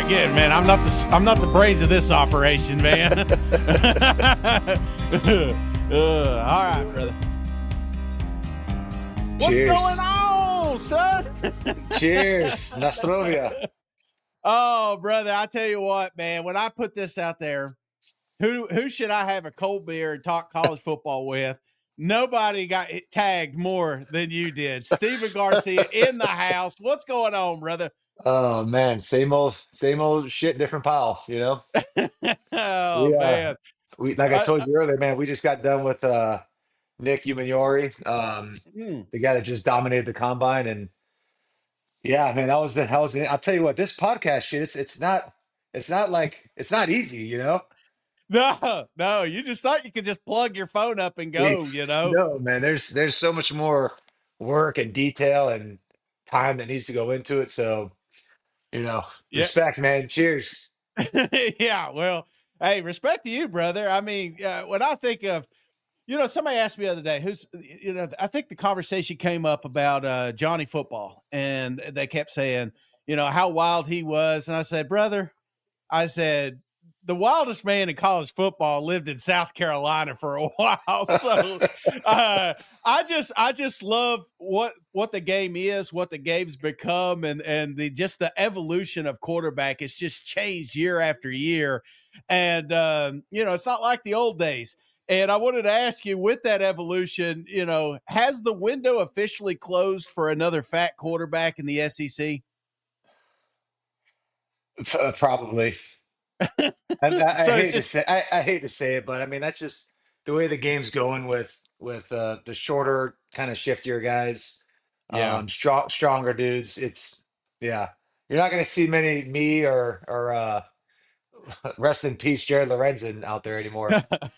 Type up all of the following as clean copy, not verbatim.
Again, man, I'm not the brains of this operation, man. All right, brother. What's Cheers. going on, son? Cheers. Nostrovia. Oh, brother, I tell you what, man, when I put this out there, who should I have a cold beer and talk college football with? Nobody got tagged more than you did. Steven Garcia in the house. What's going on, brother? Oh man, same old shit, different pile, you know? Oh, We man. we like I told you earlier, man, we just got done with Nick Umaniori, the guy that just dominated the combine. And yeah, man, I'll tell you what, this podcast shit, it's not easy, you know? No, you just thought you could just plug your phone up and We go, you know? No, man, there's so much more work and detail and time that needs to go into it. So, Yeah. respect, man. Cheers. Yeah. Well, hey, respect to you, brother. I mean, when I think of, somebody asked me the other day, I think the conversation came up about Johnny Football, and they kept saying, how wild he was. And I said, brother, the wildest man in college football lived in South Carolina for a while. So I just love what the game is, what the game's become, and the evolution of quarterback. It's just changed year after year. And it's not like the old days. And I wanted to ask you, with that evolution, has the window officially closed for another fat quarterback in the SEC? Probably. I So it's hate to just, say I hate to say it, but I mean that's just the way the game's going with the shorter, kind of shiftier guys, yeah. stronger dudes. It's yeah. You're not gonna see many me or rest in peace Jared Lorenzen out there anymore.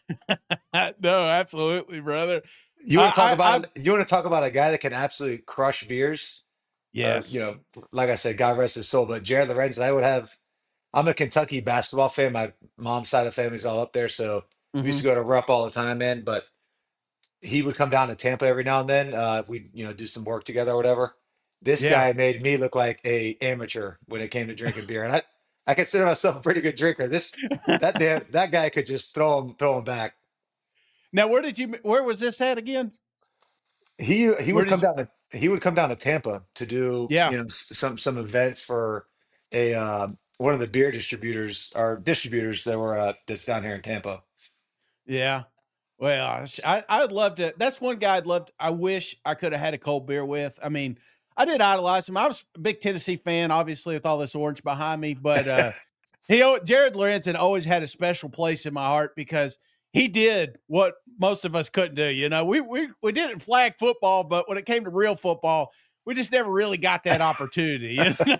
No, absolutely, brother. You want to talk about a guy that can absolutely crush beers? Yes. Like I said, God rest his soul, but Jared Lorenzen, I'm a Kentucky basketball fan. My mom's side of the family's all up there, so we used to Hmm. go to Rupp all the time, man. But he would come down to Tampa every now and then. If we, do some work together or whatever. This Yeah. guy made me look like a amateur when it came to drinking beer, and I consider myself a pretty good drinker. That guy could just throw him back. Now, where was this at again? He Where would did come you, down to Tampa to do yeah. some events for a one of the beer distributors or distributors that were that's down here in Tampa. Yeah. Well, I would love to. That's one guy I wish I could have had a cold beer with. I mean, I did idolize him. I was a big Tennessee fan, obviously, with all this orange behind me. But Jared Lorenzen always had a special place in my heart because he did what most of us couldn't do. We didn't flag football, but when it came to real football, we just never really got that opportunity.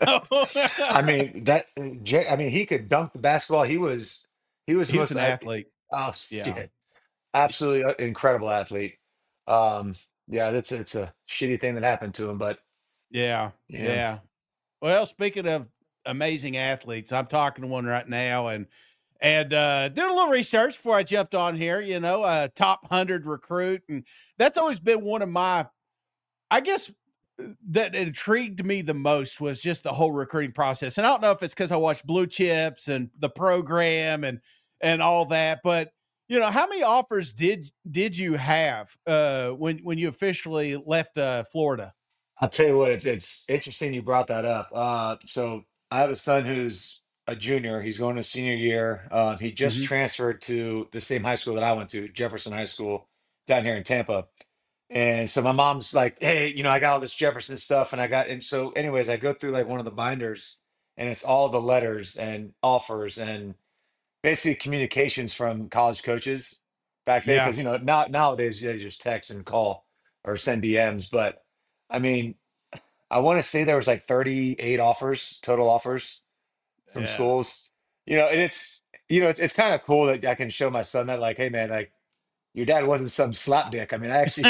I mean he could dunk the basketball. He was the He was most an athlete. oh Yeah. shit, absolutely incredible athlete. Um, yeah, it's a shitty thing that happened to him, but Yeah. yeah, Yeah. Well, speaking of amazing athletes, I'm talking to one right now and doing a little research before I jumped on here, a top 100 recruit. And that's always been one of my, I guess, that intrigued me the most was just the whole recruiting process. And I don't know if it's because I watched Blue Chips and the program and all that, but how many offers did you have when you officially left Florida? I'll tell you what, it's interesting you brought that up. So I have a son who's a junior. He's going to senior year. He just Hmm. transferred to the same high school that I went to, Jefferson High School, down here in Tampa. And so my mom's like, "Hey, I got all this Jefferson stuff," and so, anyways, I go through like one of the binders, and it's all the letters and offers and basically communications from college coaches back then, Yeah. because nowadays they just text and call or send DMs, but. I mean, I want to say there was like 38 total offers from Yeah. schools. And it's kind of cool that I can show my son that, like, hey man, like your dad wasn't some slapdick. I mean, I actually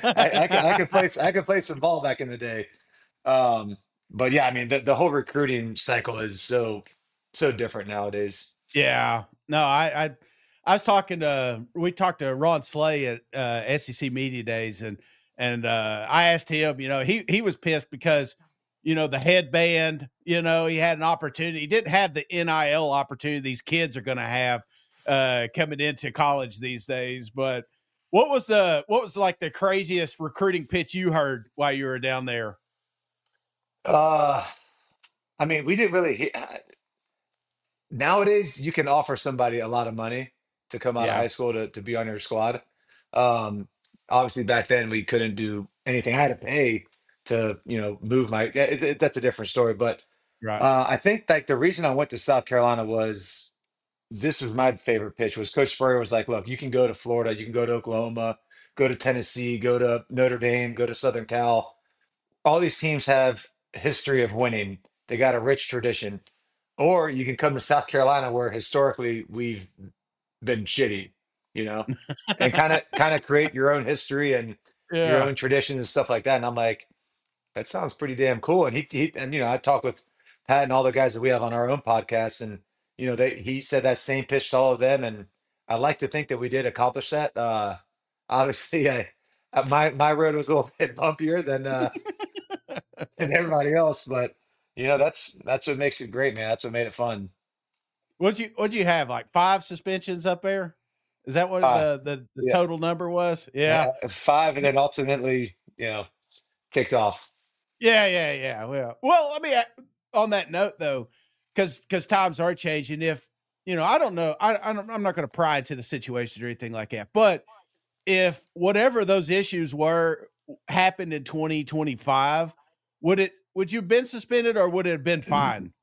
I could play some ball back in the day. Um, but yeah, I mean the whole recruiting cycle is so different nowadays. Yeah. No, I was we talked to Ron Slay at SEC Media Days, and I asked him, he was pissed because the headband. He had an opportunity. He didn't have the NIL opportunity these kids are going to have coming into college these days. But what was like the craziest recruiting pitch you heard while you were down there? I mean, we didn't really nowadays you can offer somebody a lot of money to come out of Yeah, high school to be on your squad. Um, Obviously back then we couldn't do anything. I had to pay to, move yeah, that's a different story. But right. I think like the reason I went to South Carolina was this was my favorite pitch was Coach Spurrier was like, look, you can go to Florida, you can go to Oklahoma, go to Tennessee, go to Notre Dame, go to Southern Cal. All these teams have history of winning. They got a rich tradition. Or you can come to South Carolina where historically we've been shitty, you know, and kind of create your own history and your Yeah. own tradition and stuff like that. And I'm like, that sounds pretty damn cool. And I talk with Pat and all the guys that we have on our own podcast, and he said that same pitch to all of them, and I like to think that we did accomplish that. Obviously, my road was a little bit bumpier than everybody else, but that's what makes it great, man. That's what made it fun. What'd you have, like 5 suspensions up there? Is that what Uh, the yeah, total number was? Yeah. 5, and then ultimately, kicked off. Yeah. Well, I mean, on that note though, because times are changing. If I don't know, I'm not going to pry into the situations or anything like that. But if whatever those issues were happened in 2025, would you have been suspended or would it have been fine?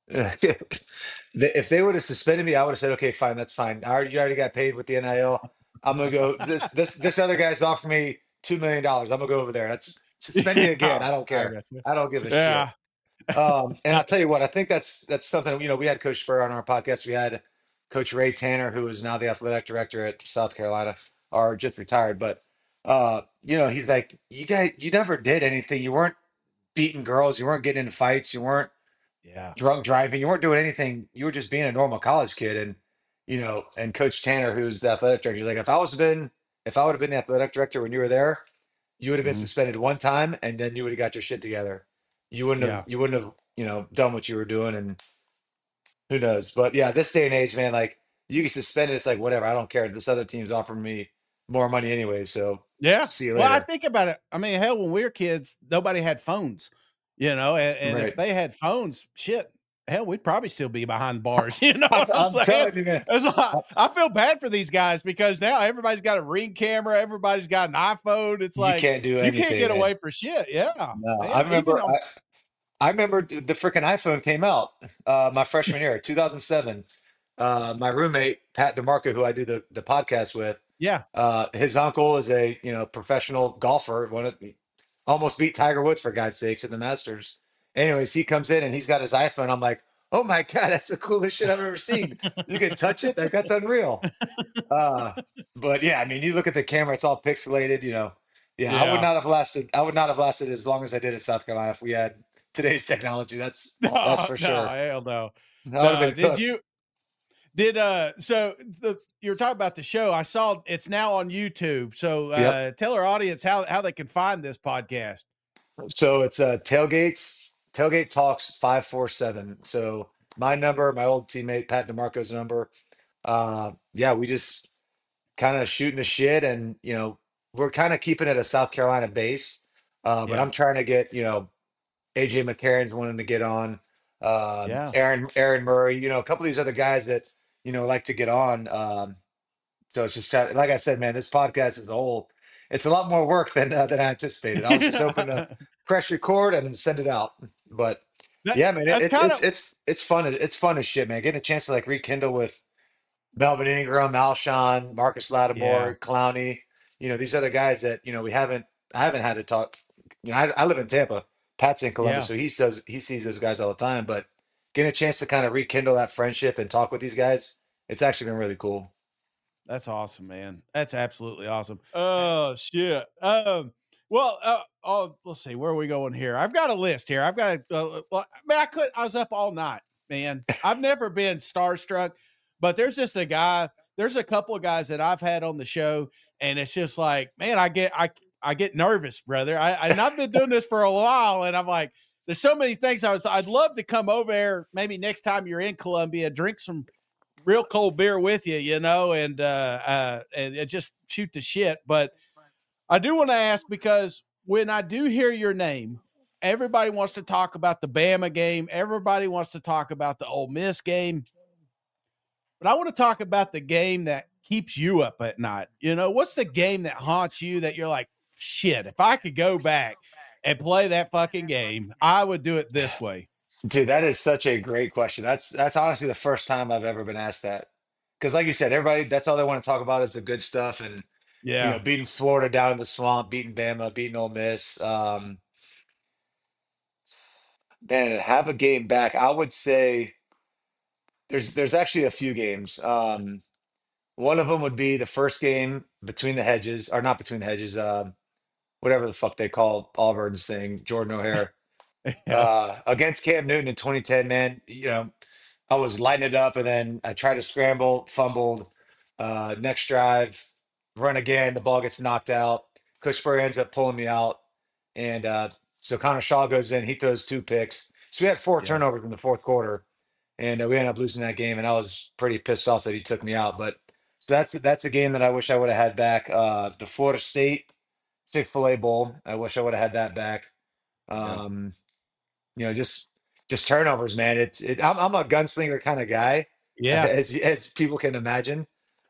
If they would have suspended me, I would have said, okay, fine, that's fine. You already got paid with the NIL. I'm gonna go. This other guy's offered me $2 million. I'm gonna go over there. That's suspend me again. Yeah, I don't I care. got you. I don't give a shit. Yeah, And I'll tell you what, I think that's something. We had Coach Spur on our podcast. We had Coach Ray Tanner, who is now the athletic director at South Carolina, or just retired. But he's like, you never did anything. You weren't beating girls. You weren't getting in fights. You weren't yeah, drunk driving. You weren't doing anything. You were just being a normal college kid. And Coach Tanner, who's the athletic director, he's like, if I would have been the athletic director when you were there, you would have been mhm, suspended one time, and then you would have got your shit together. yeah. You wouldn't have, done what you were doing, and who knows? But yeah, this day and age, man, like you get suspended, it's like whatever. I don't care. This other team's offering me more money anyway, so Yeah. see you Well, I later. think about it. I mean, hell, when we were kids, nobody had phones, and if Right. they had phones, shit, hell, we'd probably still be behind bars. You know what I'm I'm saying? telling you, man. That's why I feel bad for these guys because now everybody's got a Ring camera, everybody's got an iPhone. It's You like can't do you can't anything, get man. away for shit. Yeah, No, I man. Even remember. on I remember the freaking iPhone came out my freshman year, 2007. My roommate Pat DeMarco, who I do the podcast with, yeah, his uncle is a professional golfer. Almost beat Tiger Woods for God's sakes in the Masters. Anyways, he comes in and he's got his iPhone. I'm like, oh my God, that's the coolest shit I've ever seen. You can touch it, like that's unreal. Uh, but yeah, I mean, you look at the camera; it's all pixelated. Yeah, I would yeah. not have lasted. I would not have lasted as long as I did at South Carolina if we had today's technology. That's No, for no, sure. hell no, I would have no. been cooked. So you were talking about the show. I saw it's now on YouTube. So Yep. tell our audience how they can find this podcast. So it's tailgate talks 547. So my number, my old teammate Pat DeMarco's number. Yeah, we just kind of shooting the shit, and we're kind of keeping it a South Carolina base. But Yeah, I'm trying to get AJ McCarron's wanting to get on. yeah, Aaron Murray, a couple of these other guys that like to get on. So it's just like I said, man, this podcast as a whole, it's a lot more work than I anticipated. I was just hoping to that press record and send it out, but yeah, man, that's kind of it's fun. It's fun as shit, man. Getting a chance to like rekindle with Melvin Ingram, Alshon, Marcus yeah, Lattimore, Clowney, these other guys that, I haven't had to talk. I live in Tampa, Pat's in Columbus, yeah. so he sees those guys all the time, but getting a chance to kind of rekindle that friendship and talk with these guys, it's actually been really cool. That's awesome, man. That's absolutely awesome. Oh shit. Well, let's see. Where are we going here? I've got a list here. I've got. Man, I was up all night, man. I've never been starstruck, but there's just a guy. There's a couple of guys that I've had on the show, and it's just like, man, I get nervous, brother. And I've been doing this for a while, and I'm like, there's so many things I'd love to come over there. Maybe next time you're in Columbia, drink some real cold beer with you, you know, and just shoot the shit. But I do want to ask, because when I do hear your name, everybody wants to talk about the Bama game. Everybody wants to talk about the Ole Miss game. But I want to talk about the game that keeps you up at night. You know, what's the game that haunts you that you're like, shit, if I could go back and play that fucking game, I would do it this way. Dude, that is such a great question. That's honestly the first time I've ever been asked that. Because like you said, everybody, that's all they want to talk about is the good stuff and Yeah. beating Florida down in the swamp, beating Bama, beating Ole Miss. Man, have a game back. I would say there's actually a few games. One of them would be the first game between the hedges, or not between the hedges, whatever the fuck they call Auburn's thing, Jordan O'Hare. Yeah. Against Cam Newton in 2010, man, I was lighting it up and then I tried to scramble, fumbled, next drive, run again, the ball gets knocked out. Cushbury ends up pulling me out. And so Connor Shaw goes in, he throws 2 picks. So we had four Yeah. turnovers in the fourth quarter, and we ended up losing that game. And I was pretty pissed off that he took me out. But so that's a game that I wish I would have had back. The Florida State Chick-fil-A Bowl, I wish I would have had that back. Yeah. Um, just turnovers, man. I'm a gunslinger kind of guy, Yeah. as people can imagine.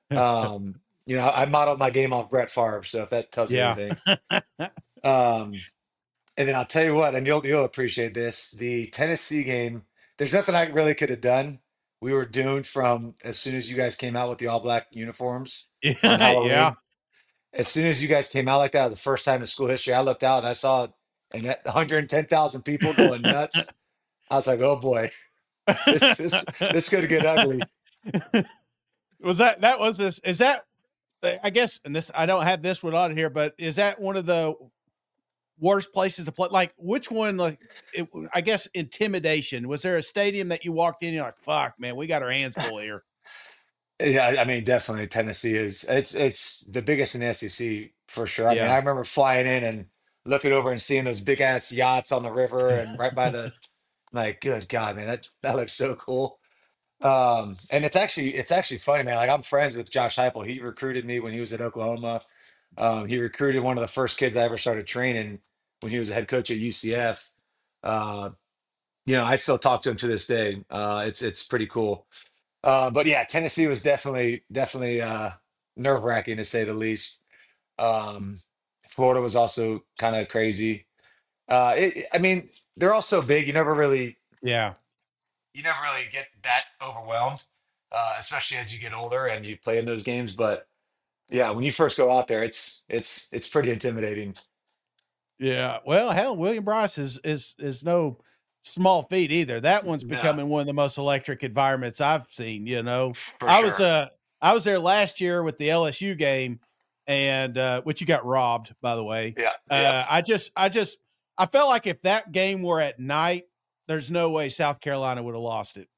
I modeled my game off Brett Favre, so if that tells you Yeah. anything. Um, and then I'll tell you what, and you'll appreciate this. The Tennessee game, there's nothing I really could have done. We were doomed from as soon as you guys came out with the all black uniforms on Yeah. Halloween. As soon as you guys came out like that, the first time in school history, I looked out and I saw 110,000 people going nuts. I was like, oh boy, this could get ugly. Was that was this? Is that, I guess, and this, I don't have this one on here, but is that one of the worst places to play? Like, which one? Like, I guess intimidation. Was there a stadium that you walked in? And you're like, fuck, man, we got our hands full here. Yeah, I mean, definitely Tennessee is it's the biggest in the SEC for sure. I mean, Yeah. I remember flying in and looking over and seeing those big ass yachts on the river and right by the like, good God, man, that looks so cool. And it's actually funny, man. Like I'm friends with Josh Heupel. He recruited me when he was at Oklahoma. He recruited one of the first kids I ever started training when he was a head coach at UCF. Uh, I still talk to him to this day. It's pretty cool. But yeah, Tennessee was definitely nerve-wracking to say the least. Um, Florida was also kind of crazy. I mean, they're all so big. Yeah. You never really get that overwhelmed, especially as you get older and you play in those games. But yeah, when you first go out there, it's pretty intimidating. Yeah. Well, hell, William Bryce is no small feat either. That one's No, becoming one of the most electric environments I've seen, you know. for I was sure. uh I was there last year with the LSU game, and which you got robbed, by the way. Yeah, yeah. I felt like if that game were at night, there's no way South Carolina would have lost it.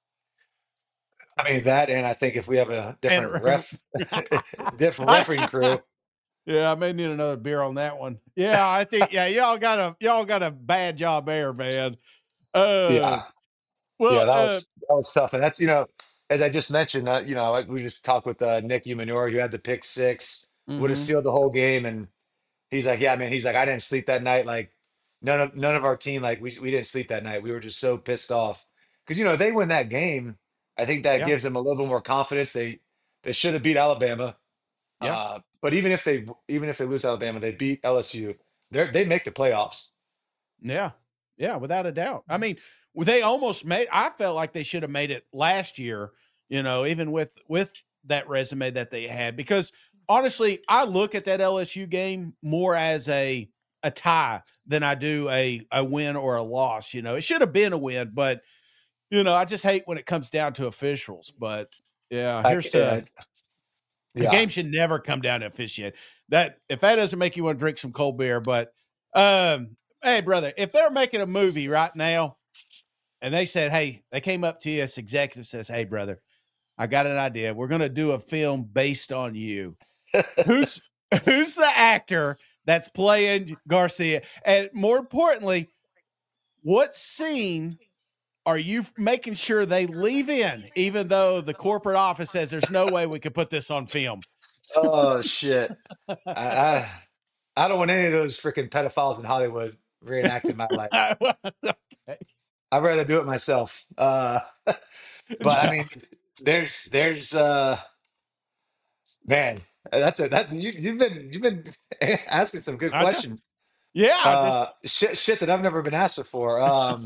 I mean that, and I think if we have a different And different refereeing I, crew, yeah, I may need another beer on that one. Yeah, I think, yeah, y'all got a bad job there, man. Uh yeah. Yeah, well, that was tough, and that's as I just mentioned, like we just talked with Nick Umanor, who had the pick six, would have mhm, sealed the whole game, and he's like, yeah, man, he's like, I didn't sleep that night, like none of our team, like we didn't sleep that night, we were just so pissed off because they win that game, I think that yeah, gives them a little more confidence. They should have beat Alabama, yeah. but even if they lose Alabama, they beat LSU, they make the playoffs. Yeah. Yeah, without a doubt. I mean, they almost made, I felt like they should have made it last year, you know, even with that resume that they had, because honestly, I look at that LSU game more as a tie than I do a win or a loss, you know. It should have been a win, but I just hate when it comes down to officials, but yeah, here's Yeah, to a yeah. game should never come down to officiate. That, if that doesn't make you want to drink some cold beer, but hey, brother, if they're making a movie right now and they said, hey, they came up to you as executive, says, hey, brother, I got an idea. We're going to do a film based on you. Who's who's the actor that's playing Garcia? And more importantly, what scene are you making sure they leave in, even though the corporate office says there's no way we could put this on film? Oh shit. I, I I don't want any of those freaking pedophiles in Hollywood reenacting my life. Okay. I'd rather do it myself. But I mean, there's man, you've been asking some good I t- questions. yeah, just Shit that I've never been asked before.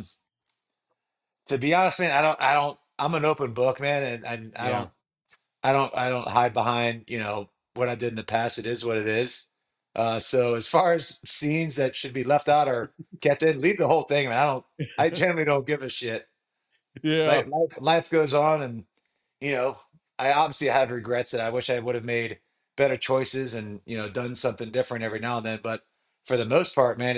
To be honest, man, I'm an open book, man, and I yeah, don't I don't hide behind, what I did in the past. It is what it is. So as far as scenes that should be left out or kept in, leave the whole thing, man. I generally don't give a shit. yeah, Life goes on, and you know, I obviously have regrets that I wish I would have made better choices and done something different every now and then. But for the most part, man,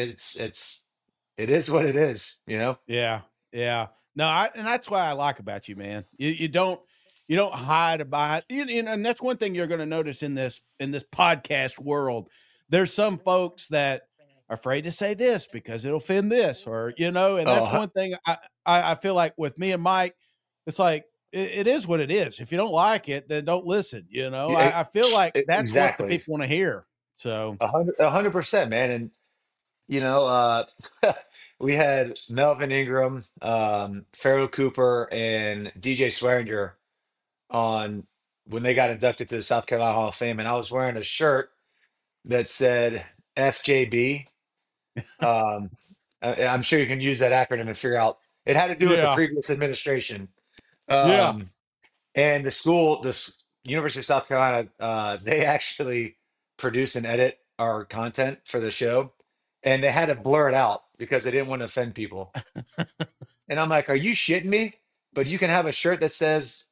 it is what it is. yeah, yeah. No, and that's what I like about you, man. You don't hide behind. And that's one thing you're going to notice in this podcast world. There's some folks that are afraid to say this because it'll offend this, and that's Oh, one thing I feel like with me and Mike, it's like it is what it is. If you don't like it, then don't listen. yeah, I feel like that's what the exactly. people want to hear. So 100%, man. And you know, uh, we had Melvin Ingram, Pharaoh Cooper, and DJ Swearinger on when they got inducted to the South Carolina Hall of Fame, and I was wearing a shirt that said FJB. Um, I'm sure you can use that acronym and figure out it had to do with the yeah, previous administration. yeah, Um, and University of South Carolina, they actually produce and edit our content for the show, and they had to blur it out because they didn't want to offend people. And I'm like, "Are you shitting me?" But you can have a shirt that says,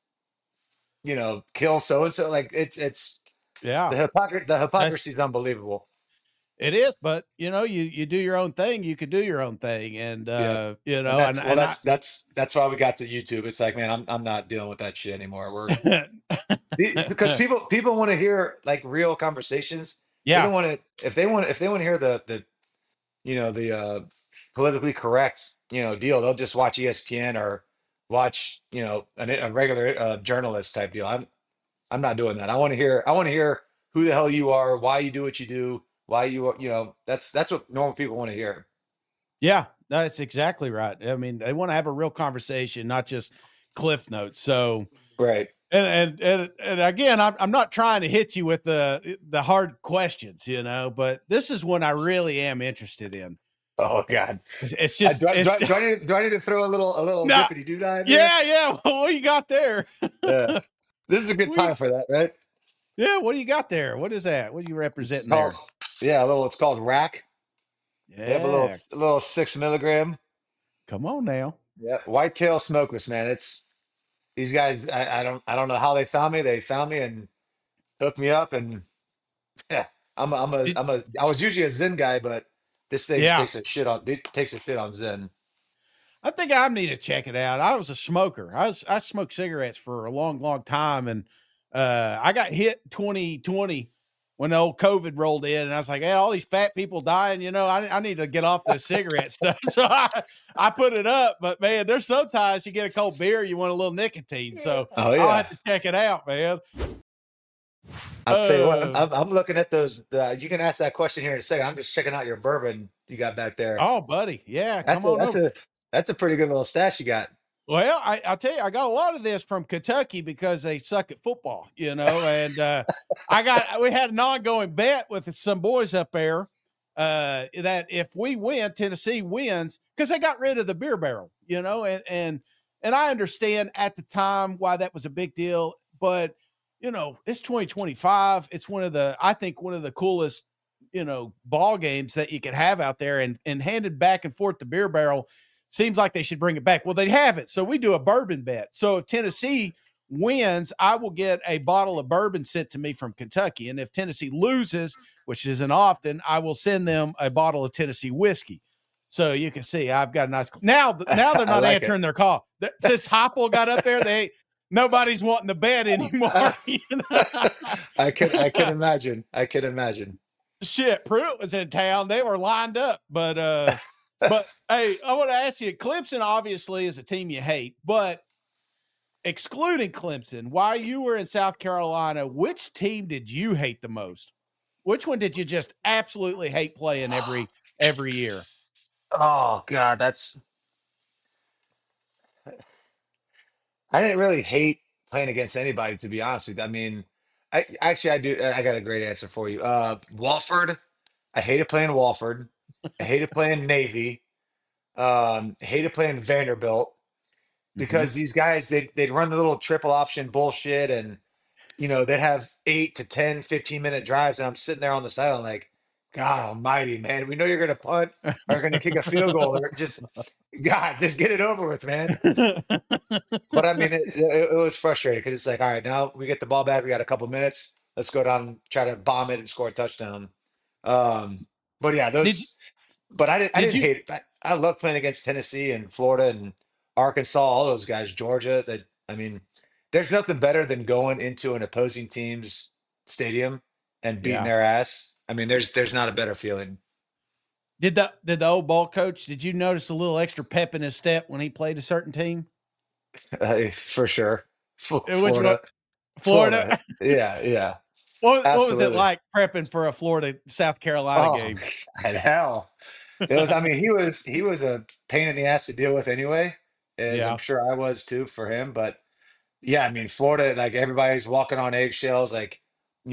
"Kill so and so." Like it's yeah. the That's hypocrisy is unbelievable. It is, but you do your own thing. You could do your own thing, and Yeah, and and that's well, and I. that's why we got to YouTube. It's like, man, I'm not dealing with that shit anymore. Because people want to hear like real conversations. They Yeah, don't want to if they want to hear the politically correct deal. They'll just watch ESPN or watch a regular journalist type deal. I'm not doing that. I want to hear who the hell you are, why you do what you do, why that's what normal people want to hear. yeah, that's exactly right. I mean, they want to have a real conversation, not just cliff notes. So, Right. and again, I'm not trying to hit you with the hard questions, but this is one I really am interested in. Oh God. It's just it's Do I need to throw a little no, dippity doo dah in there? yeah, yeah. What do you got there? Yeah. This is a good we time for that, right? Yeah, what do you got there? What is that? What are you It's representing called there? yeah, it's called rack. They have a little Yeah, a little 6 milligram. come on now. Yeah, whitetail smokeless, man. It's these guys. I don't know how they found me. They found me and hooked me up, and yeah, Did, I was usually a Zen guy, but this thing yeah, takes a shit on Zen. I think I need to check it out. I was a smoker. I smoked cigarettes for a long, long time, and I got hit 2020 when the old COVID rolled in, and I was like, "Hey, all these fat people dying. I need to get off this cigarette stuff." So I put it up. But man, there's sometimes you get a cold beer, you want a little nicotine. So Oh I'll yeah, have to check it out, man. I'll tell you what. Uh, I'm looking at those. You can ask that question here in a second. I'm just checking out your bourbon you got back there. oh, buddy, yeah, That's come a on that's over. a that's a pretty good little stash you got. Well, I'll tell you, I got a lot of this from Kentucky because they suck at football, and we had an ongoing bet with some boys up there that if we win, Tennessee wins because they got rid of the beer barrel, and I understand at the time why that was a big deal, but it's 2025. It's I think one of the coolest, ball games that you could have out there, and handed back and forth the beer barrel seems like they should bring it back. Well, they have it. So we do a bourbon bet. So if Tennessee wins, I will get a bottle of bourbon sent to me from Kentucky. And if Tennessee loses, which isn't often, I will send them a bottle of Tennessee whiskey. So you can see I've got a nice now they're I not like it. answering their call. Since Heupel got up there, nobody's wanting the bet anymore. I can imagine. I can imagine. Shit, Pruitt was in town. They were lined up, but But hey, I want to ask you, Clemson obviously is a team you hate, but excluding Clemson, while you were in South Carolina, which team did you hate the most? Which one did you just absolutely hate playing every year? Oh God, that's I didn't really hate playing against anybody, to be honest with you. I mean, I actually I do. I got a great answer for you. Walford. I hated playing Walford. I hated playing Navy. Hated playing Vanderbilt Mm-hmm. because these guys they'd run the little triple option bullshit, and they'd have 8 to 10, 15 minute drives, and I'm sitting there on the sideline like, God Almighty, man, we know you're gonna punt or gonna kick a field goal or just God, just get it over with, man. But I mean, it was frustrating because it's like, all right, now we get the ball back. We got a couple minutes. Let's go down, try to bomb it, and score a touchdown. Um, but yeah, did you those. But I did didn't you hate it. I love playing against Tennessee and Florida and Arkansas, all those guys, Georgia. That I mean, there's nothing better than going into an opposing team's stadium and beating yeah. their ass. I mean, there's not a better feeling. Did the old ball coach, did you notice a little extra pep in his step when he played a certain team? For sure. Which one? Florida, Florida. Florida. Yeah, yeah, What was it absolutely. like prepping for a Florida South Carolina Oh, game? God, hell. It was, I mean, he was a pain in the ass to deal with anyway, as I'm Yeah, sure I was too for him. But yeah, I mean, Florida, like everybody's walking on eggshells. Like,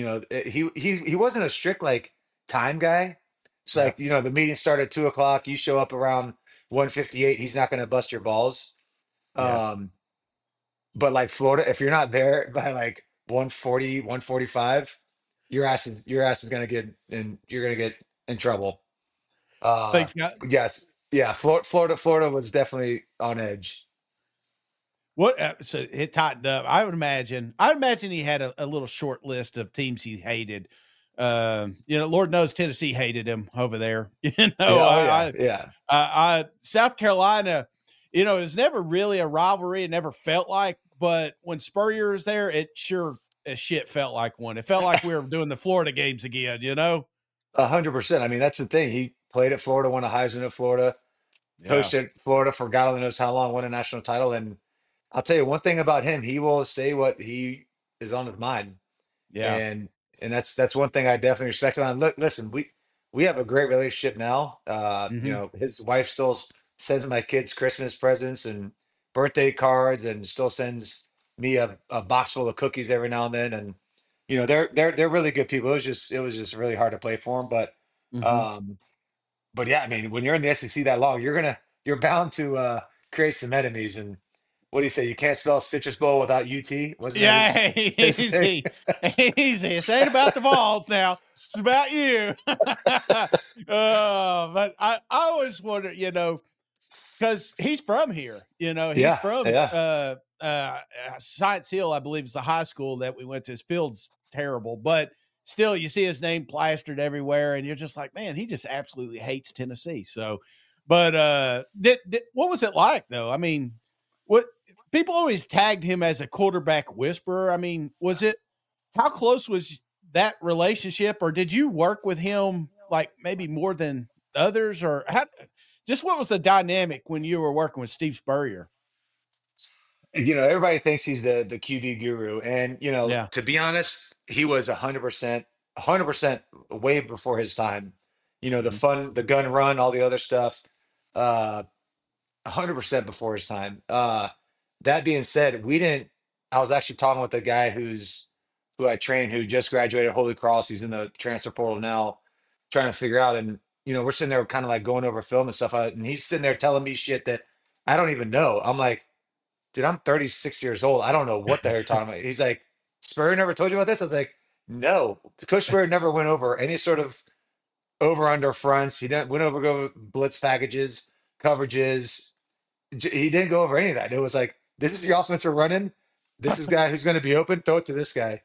he wasn't a strict like time guy. It's yeah, like, the meeting started at 2 o'clock. You show up around 1:58. He's not going to bust your balls. yeah. Um, but like Florida, if you're not there by like 1:40, 1:45, your ass is gonna get in. You're gonna get in trouble. Uh, Thanks, guys. yes, yeah. Florida was definitely on edge. What? So it tightened up. I would imagine. I would imagine he had a little short list of teams he hated. Lord knows Tennessee hated him over there. Yeah, oh yeah, yeah. South Carolina. It was never really a rivalry. It never felt like. But when Spurrier was there, it sure as shit felt like one. It felt like we were doing the Florida games again. 100%. I mean, that's the thing. He played at Florida, won a Heisman at Florida, Yeah, coached at Florida for God only knows how long, won a national title. And I'll tell you one thing about him: he will say what he is on his mind. yeah. and and that's one thing I definitely respect him on. Look, listen, we have a great relationship now. Hmm. His wife still sends my kids Christmas presents and birthday cards, and still sends me a box full of cookies every now and then. And they're really good people. It was just really hard to play for them, Hmm. um, but yeah, I mean, when you're in the SEC that long, you're bound to create some enemies. And what do you say? You can't spell Citrus Bowl without UT. Wasn't that Yeah, his thing? easy, easy. This ain't about the balls now. It's about you. But I always wonder, because he's from here. He's Yeah, from yeah. Science Hill, I believe, is the high school that we went to. His field's terrible, but still, you see his name plastered everywhere, and you're just like, man, he just absolutely hates Tennessee. So, but what was it like though? I mean, what people always tagged him as a quarterback whisperer. I mean, was it how close was that relationship, or did you work with him like maybe more than others, or how? Just what was the dynamic when you were working with Steve Spurrier? Everybody thinks he's the QB guru, and Yeah. to be honest, he was 100%, 100% way before his time. The Mhm. fun, the gun run, all the other stuff, 100% before his time. That being said, we didn't. I was actually talking with a guy who I trained, who just graduated Holy Cross. He's in the transfer portal now, trying to figure out. And we're sitting there kind of like going over film and stuff, and he's sitting there telling me shit that I don't even know. I'm like, dude, I'm 36 years old. I don't know what the hell you're talking about. He's like, Spurrier never told you about this? I was like, no. Coach Spurrier never went over any sort of over under fronts. He didn't went over go blitz packages, coverages. He didn't go over any of that. It was like, this is the offense we're running. This is guy who's going to be open. Throw it to this guy.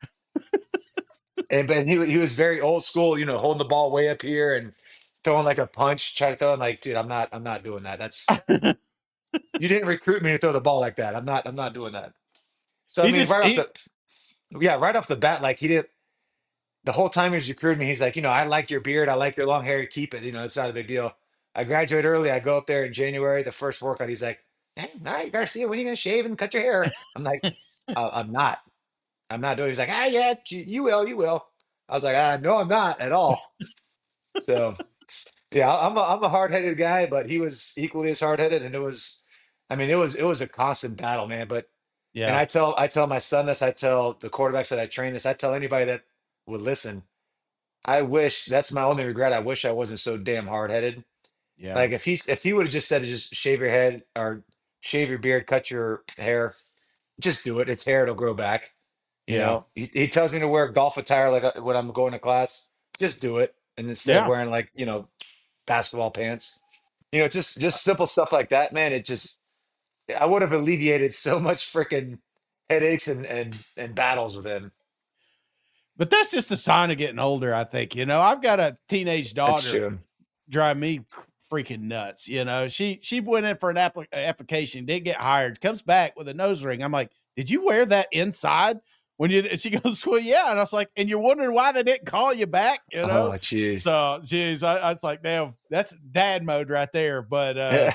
And he was very old school, holding the ball way up here and throwing like a punch, trying to throw. I'm like, dude, I'm not doing that. You didn't recruit me to throw the ball like that. I'm not doing that. So I he mean, just he right off the bat, like he didn't. The whole time he was recruiting me, he's like, I like your beard, I like your long hair, keep it. It's not a big deal. I graduate early. I go up there in January, the first workout. He's like, hey, all right, Garcia, when are you going to shave and cut your hair? I'm like, I'm not. I'm not doing it. He's like, yeah, you will, you will. I was like, no, I'm not at all. So yeah, I'm a hard-headed guy, but he was equally as hard-headed, and I mean, it was a constant battle, man. But and Yeah. I tell my son this, I tell the quarterbacks that I train this, I tell anybody that would listen. I wish that's my only regret. I wish I wasn't so damn hard-headed. Yeah. Like if he would have just said to just shave your head or shave your beard, cut your hair, just do it. It's hair, it'll grow back. Yeah. He tells me to wear golf attire like when I'm going to class. Just do it, and instead of Yeah. wearing like basketball pants. Just simple stuff like that, man. I would have alleviated so much freaking headaches and battles with him. But that's just a sign of getting older, I think. I've got a teenage That's daughter true. drive me freaking nuts. She went in for an application, didn't get hired, comes back with a nose ring. I'm like, did you wear that inside? She goes, well, yeah. And I was like, and you're wondering why they didn't call you back, Oh, jeez. So, geez, I was like, damn, that's dad mode right there. But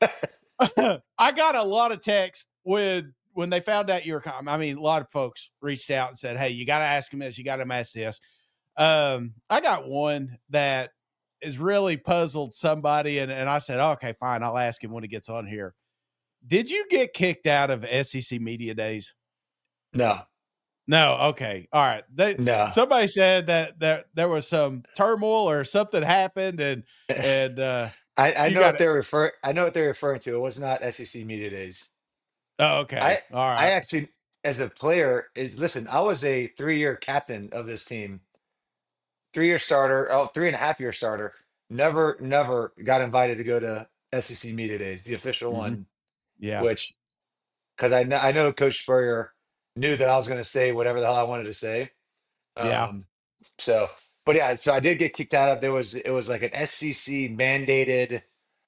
I got a lot of texts when they found out you were coming. I mean, a lot of folks reached out and said, hey, you got to ask him this. You got to ask this. I got one that is really puzzled somebody. And I said, oh, okay, fine. I'll ask him when he gets on here. Did you get kicked out of SEC Media Days? No, No. Okay. All right. no. Somebody said that there was some turmoil or something happened and I you know got what it. I know what they're referring to. It was not SEC Media Days. Oh, okay. I All I right. actually, as a player, listen. I was a 3-year captain of this team, 3-year starter, 3.5-year starter. Never got invited to go to SEC Media Days, the official Mm-hmm. one. Yeah. Which, because I know Coach Spurrier knew that I was going to say whatever the hell I wanted to say. Yeah. Um, so, but yeah, so I did get kicked out of. It was like an SEC mandated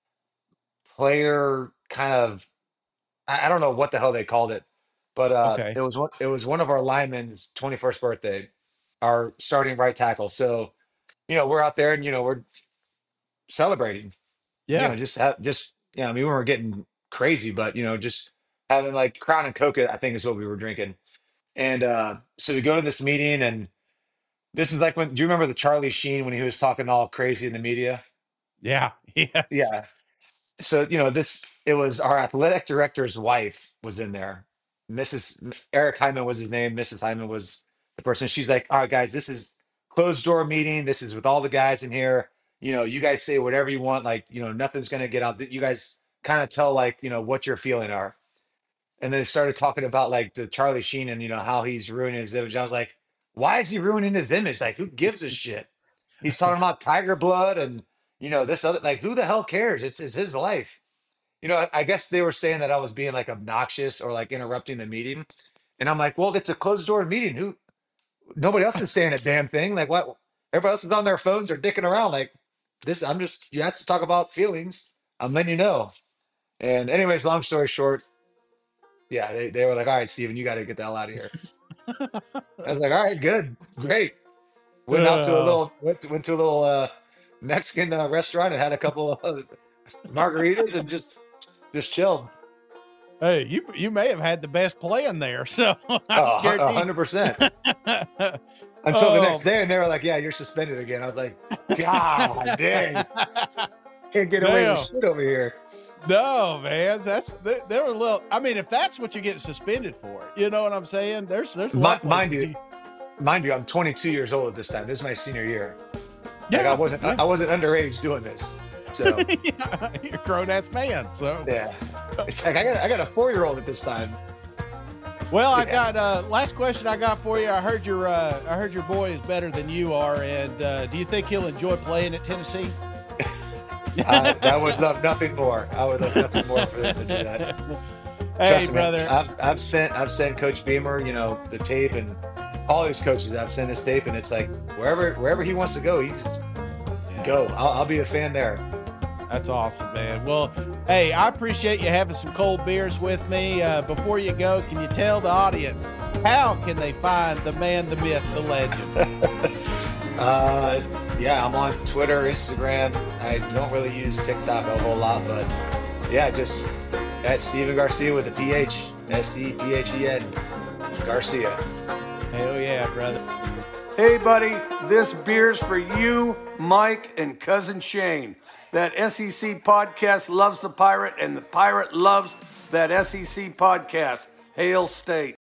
player kind of. I don't know what the hell they called it, but Okay. it was one of our linemen's 21st birthday, our starting right tackle. So we're out there and we're celebrating. Yeah. I mean, we weren't getting crazy, but just having like Crown and Coke, I think is what we were drinking. And so we go to this meeting, and this is like do you remember the Charlie Sheen when he was talking all crazy in the media? Yeah. Yes. Yeah. So it was our athletic director's wife was in there. Eric Hyman was his name. Mrs. Hyman was the person. She's like, all right, guys, this is closed door meeting. This is with all the guys in here. You guys say whatever you want. Like, nothing's gonna get out. You guys kind of tell like, what your feeling are. And then they started talking about like the Charlie Sheen and how he's ruining his image. I was like, why is he ruining his image? Like, who gives a shit? He's talking about Tiger Blood and this other, like, who the hell cares? It's his life. I guess they were saying that I was being like obnoxious or like interrupting the meeting. And I'm like, well, it's a closed door meeting. Nobody else is saying a damn thing. Like, what? Everybody else is on their phones or dicking around. Like, you have to talk about feelings. I'm letting you know. And anyways, long story short, yeah, they were like, all right, Steven, you got to get the hell out of here. I was like, all right, good, great. Oh, Went to a little Mexican restaurant and had a couple of margaritas and just chilled. hey, you may have had the best plan there, so I Oh, guarantee. 100%. Until the next Oh, day, and they were like, "Yeah, you're suspended again." I was like, "God dang, can't get away with damn. shit over here." No, man, they were a little. I mean, if that's what you're getting suspended for, you know what I'm saying? There's a lot of Mind places you, you. mind you, I'm 22 years old at this time. This is my senior year. Like I Yeah, wasn't, yeah. I wasn't underage doing this. So Yeah, you're a grown ass man. So, yeah, it's like I got a 4-year-old at this time. well, I Yeah, got last question I got for you. I heard your boy is better than you are, and do you think he'll enjoy playing at Tennessee? I would love nothing more. I would love nothing more for them to do that. Hey, Trust me, man. brother. I've sent Coach Beamer, the tape, and all these coaches. I've sent his tape, and it's like wherever he wants to go, he just Yeah. go. I'll be a fan there. That's awesome, man. Well, hey, I appreciate you having some cold beers with me. Before you go, can you tell the audience how can they find the man, the myth, the legend? yeah, I'm on Twitter, Instagram. I don't really use TikTok a whole lot, but yeah, just at Steven Garcia with a PH, SDPHEN Garcia. Hell yeah, brother. Hey, buddy, this beer's for you, Mike, and Cousin Shane. That SEC podcast loves the Pirate, and the Pirate loves that SEC podcast. Hail State.